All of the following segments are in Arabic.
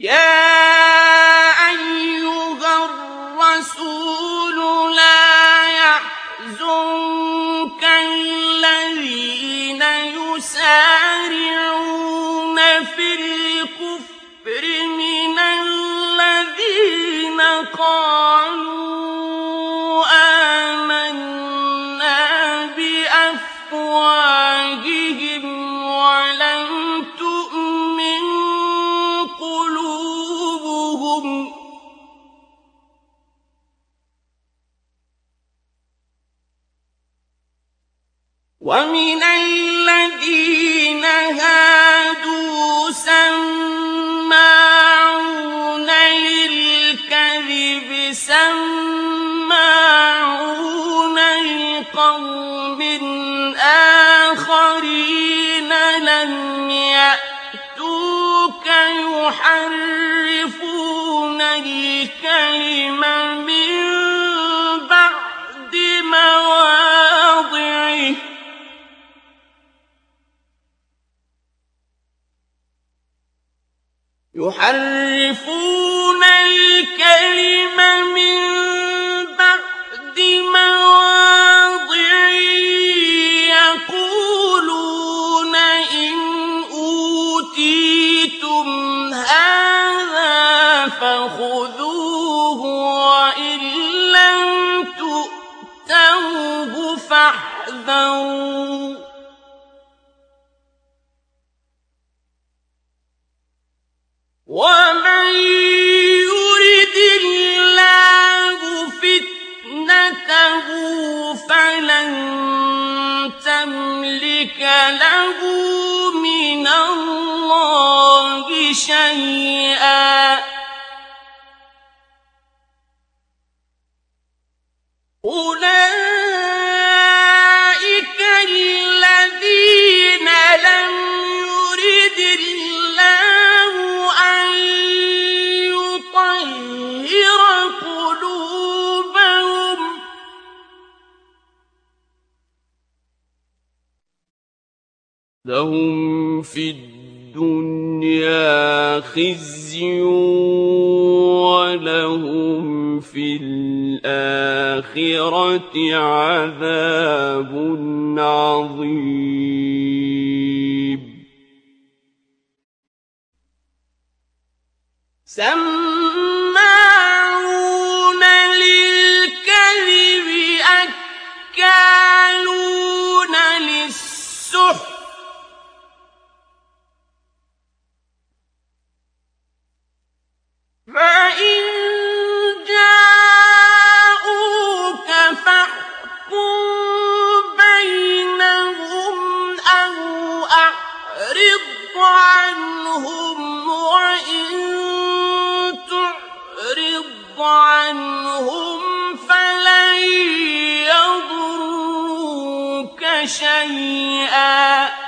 يَا أَيُّهَا الرَّسُولُ لَا يَحْزُنكَ الَّذِينَ يُسَارِعُونَ فِي الْكُفْرِ مِنَ الَّذِينَ قَالُوا آمَنَّا بِأَفْوَاهِهِمْ وَلَمْ تُؤْمِن قُلُوبُهُمْ ۛ وَمِنَ الَّذِينَ هَادُوا سَمَّاعُونَ لِلْكَذِبِ سَمَّاعُونَ لِقَوْمٍ آخَرِينَ لَمْ يَأْتُوكَ يُحَرِّفُونَ الْكَلِمَ مِن بَعْدِ مَوَاضِعِهِ ۖ يَقُولُونَ إِنْ أُوتِيتُمْ هَٰذَا فَخُذُوهُ وَإِن لَّمْ تُؤْتَوْهُ فَاحْذَرُوا ۚ وَمَن يُرِدِ اللَّهُ فِتْنَتَهُ فَلَن تَمْلِكَ لَهُ مِنَ اللَّهِ شَيْئًا ۚ أُولَٰئِكَ الَّذِينَ لَمْ يُرِدِ اللَّهُ أَن يُطَهِّرَ قُلُوبَهُمْ ۚ لَهُمْ فِي الدُّنْيَا خِزْيٌ وَلَهُمْ فِي الْآخِرَةِ عَذَابٌ عَظِيمٌ سَمَّاعُونَ لِلْكَذِبِ أَكَّالُونَ لِلسُّحْتِ ۚ فَإِن جَاءُوكَ فَاحْكُم بَيْنَهُمْ أَوْ أَعْرِضْ عَنْهُمْ ۖ وَإِن تُعْرِضْ عَنْهُمْ فَلَن يَضُرُّوكَ شَيْئًا ۖ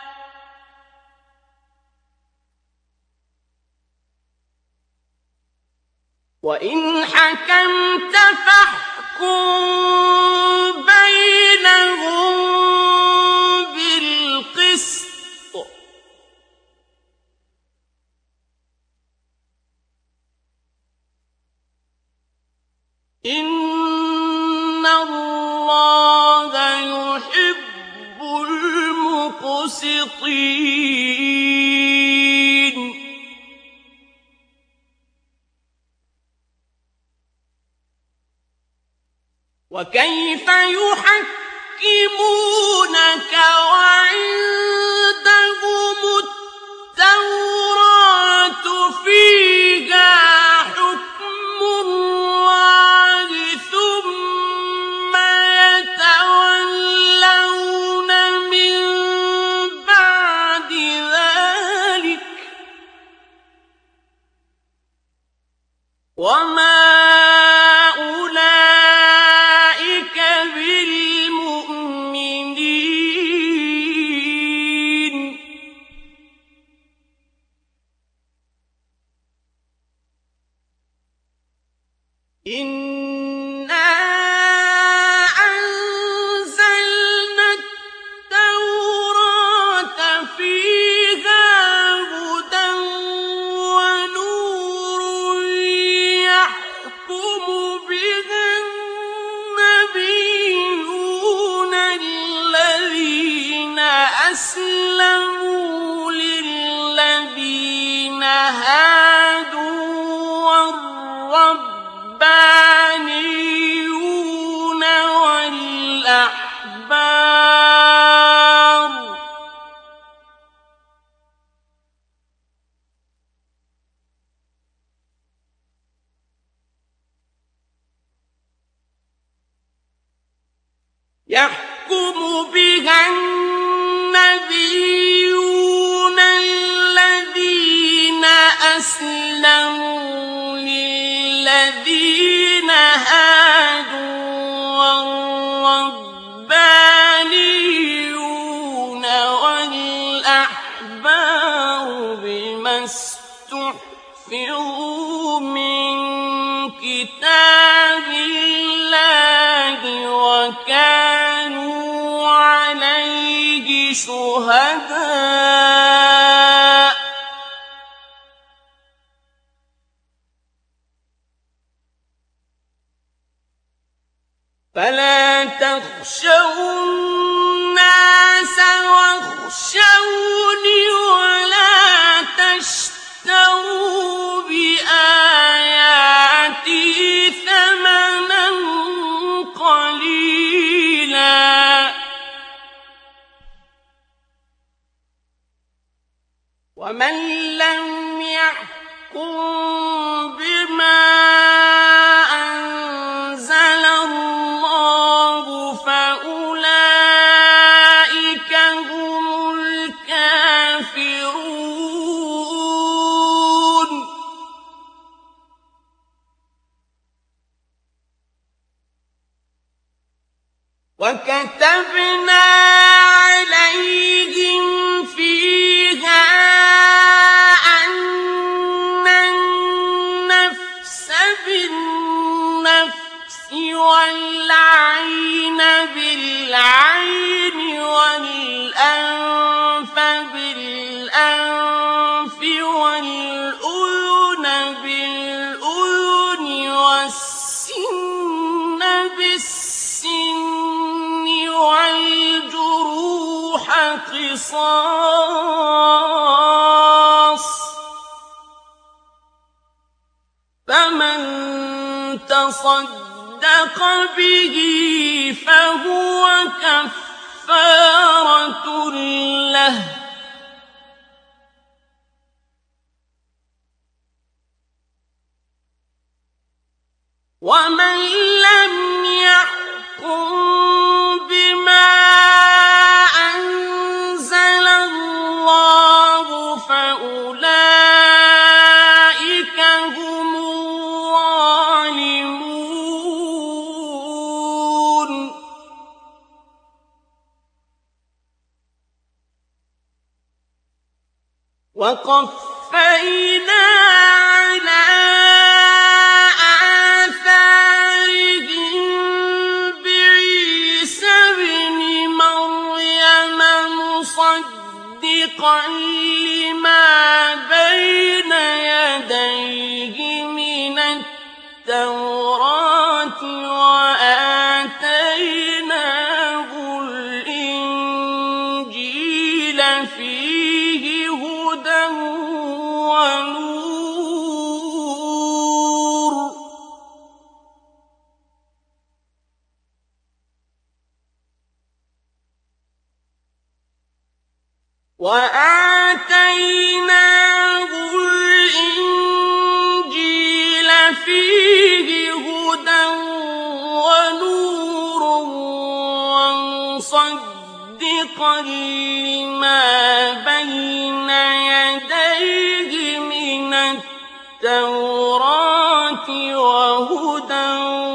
وَإِنْ حَكَمْتَ فَاحْكُم بَيْنَهُم بِالْقِسْطِ ۚ إِنَّ اللَّهَ يُحِبُّ الْمُقْسِطِينَ وَكَيْفَ يُحَكِّمُونَكَ وَعِندَهُمُ التَّوْرَاةُ فِيهَا حُكْمُ اللَّهِ ثُمَّ يَتَوَلَّوْنَ مِن بَعْدِ ذَٰلِكَ ۚ وَمَا أُولَٰئِكَ بِالْمُؤْمِنِينَ إِنَّا أَنزَلْنَا التَّوْرَاةَ فِيهَا هُدًى وَنُورٌ هادوا والربانيون والأحبار يحكم بها النبيون الذين أسلموا للذين هادوا والربانيون والأحبار بما استحفظوا من كتاب الله وكانوا عليه شهداء فلا تخشوا الناس واخشوني ولا تشتروا بآياتي ثمنا قليلا ومن لم يحكم بما أنزل الله فأولئك هم الكافرون وكتبنا عليهم فيها أن النفس بالنفس والعين بالعين والأنف بالأنف والأذن بالأذن والسن بالسن والجروح قصاص فمن تصدق به فهو كفارة له ومن لم يحكم بما أنزل الله فأولئك هم الظالمون وقفينا على آثارهم بعيسى ابن مريم مصدقا لما بين يديه من التوراة وآتيناه الإنجيل فيه هدى ونور وآتيناه الإنجيل فيه هدى ونور ومصدقا لما بين يديه من التوراة وهدى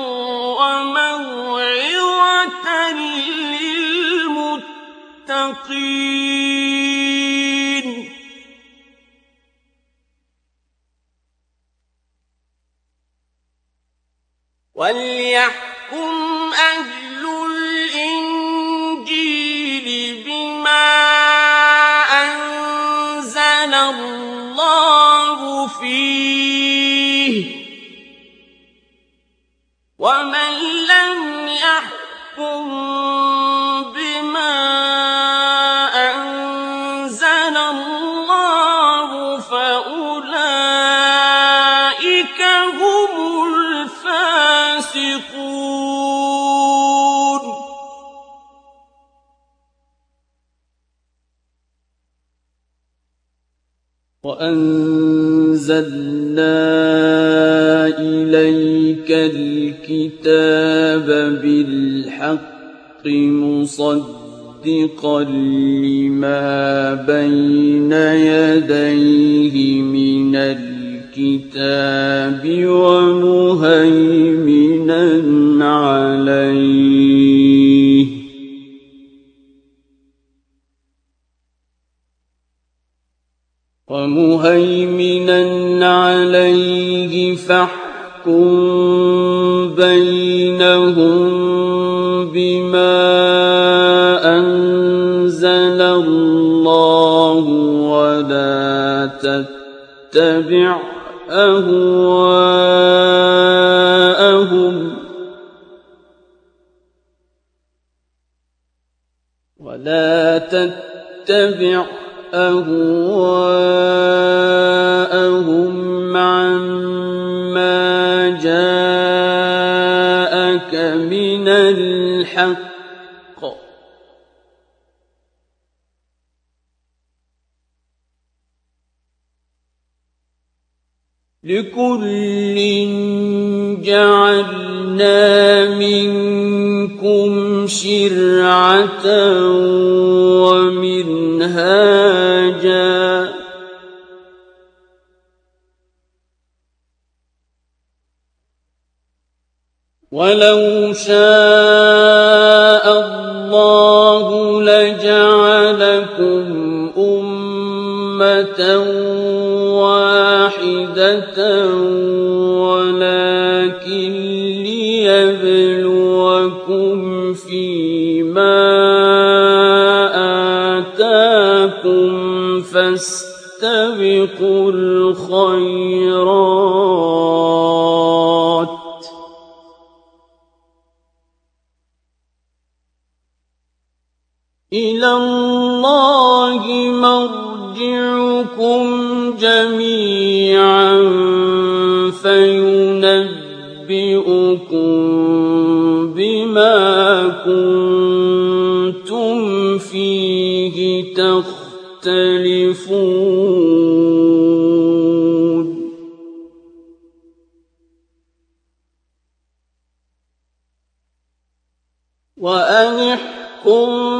وموعظة للمتقين وليحكم أهل الإنجيل بما أنزل الله فيه ومن لم يحكم بما أنزل الله فأولئك أنزلنا إليك الكتاب بالحق مصدقا لما بين يديه من الكتاب ومهيمنا عليه فاحكم بينهم بما أنزل الله ولا تتبع أهواءهم عما جاءك من الحق لكل جعلنا منكم شرعة ومنهاجا ولو شاء الله لجعلكم أمة واحدة ولكن ليبلوكم فيما آتاكم فاستبقوا الخيرات إلى الله مرجعكم جميعا فينبئكم بما كنتم فيه تختلفون وأن احكم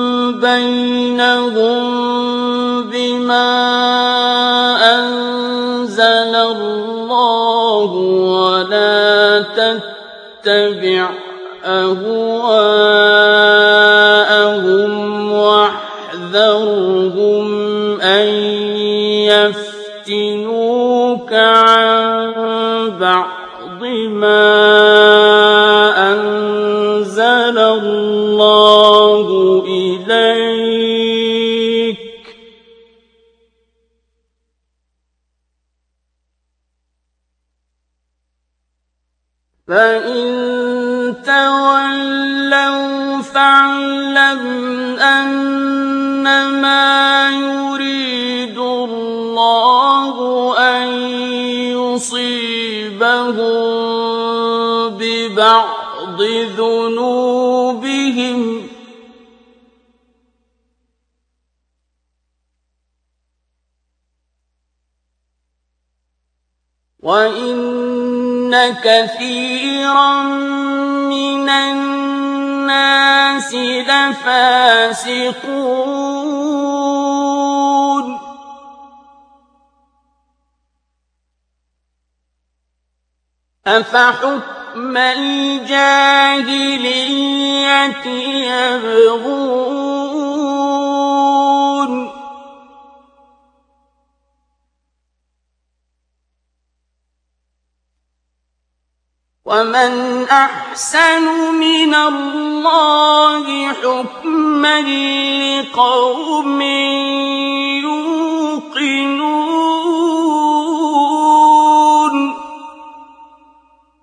بينهم بما أنزل الله ولا تتبع أهواءهم واحذرهم أن يفتنوك عن بعض ما أنزل الله إليك فإن تولوا فاعلم أنما يريد الله أن يصيبهم ببعض ذنوبهم وإن كثيرا من الناس لفاسقون أفحكم الجاهلية يبغون ومن أحسن من الله حكما لقوم